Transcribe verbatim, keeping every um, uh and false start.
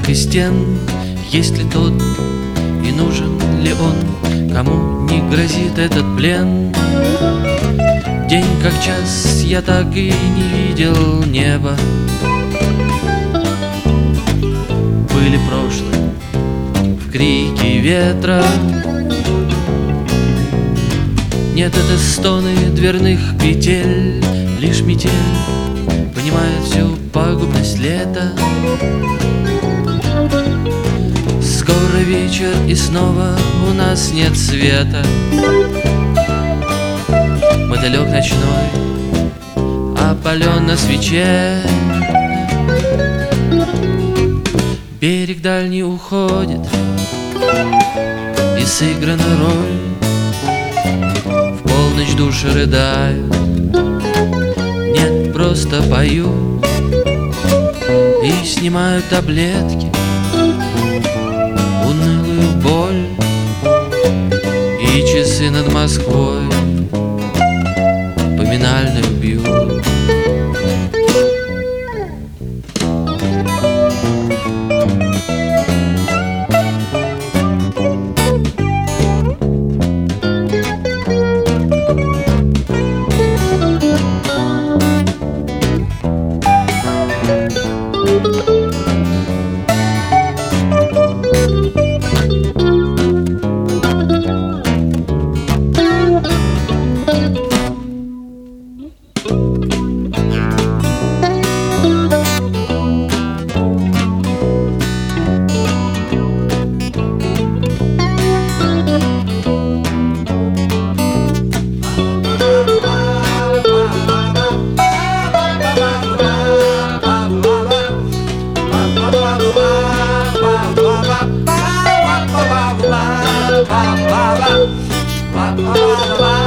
и стен. Есть ли тот и нужен ли он, кому не грозит этот плен? День как час, я так и не видел неба. Были прошлым в крике ветра. Нет, это стоны дверных петель, лишь метель понимает всю пагубность лета. Скоро вечер, и снова у нас нет света. Мотылек ночной опален на свече. Берег дальний уходит, и сыграна роль. В полночь души рыдают, нет, просто поют и снимают таблетки, унылую боль. И часы над Москвой поминальную бьют. Ba ba ba ba ba ba ba ba ba ba.